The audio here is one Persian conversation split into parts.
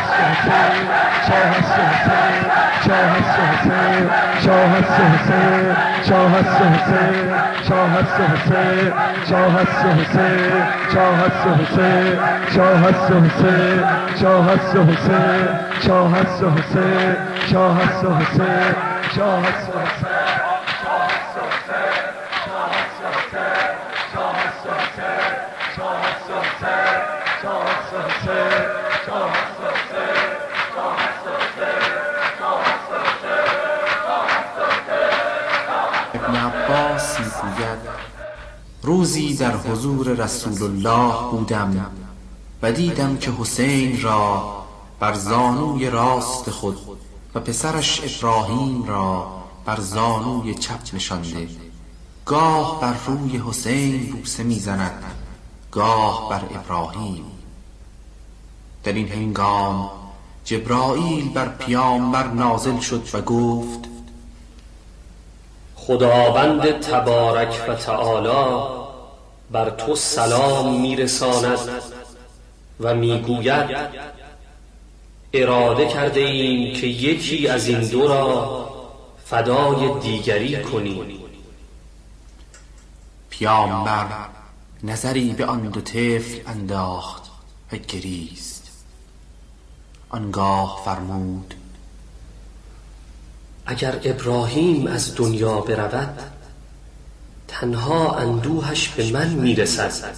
ابن عباس میگوید روزی در حضور رسول الله بودم و دیدم که حسین را بر زانوی راست خود و پسرش ابراهیم را بر زانوی چپ نشانده، گاه بر روی حسین بوسه میزند، گاه بر ابراهیم. در این هنگام جبرائیل بر پیامبر نازل شد و گفت خداوند تبارک و تعالی بر تو سلام میرساند و میگوید اراده کرده ایم که یکی از این دو را فدای دیگری کنیم. پیامبر نظری به آن دو طفل انداخت و گریست. آنگاه فرمود اگر ابراهیم از دنیا برود تنها اندوهش به من میرسد،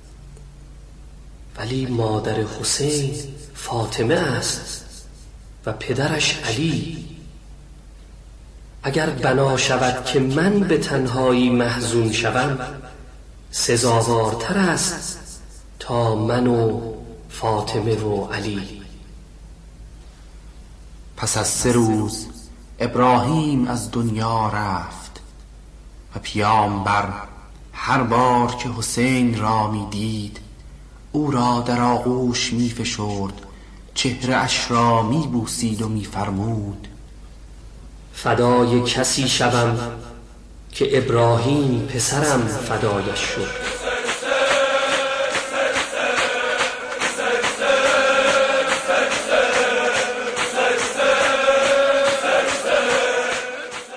ولی مادر حسین فاطمه است و پدرش علی. اگر بنا شود که من به تنهایی محزون شوم سزاوارتر است تا من و فاطمه و علی. پس از 3 روز ابراهیم از دنیا رفت و پیامبر هر بار که حسین را می دید او را در آغوش می فشرد، چهره اش را می بوسید و می فرمود فدای کسی شوم که ابراهیم پسرم فدایش شد.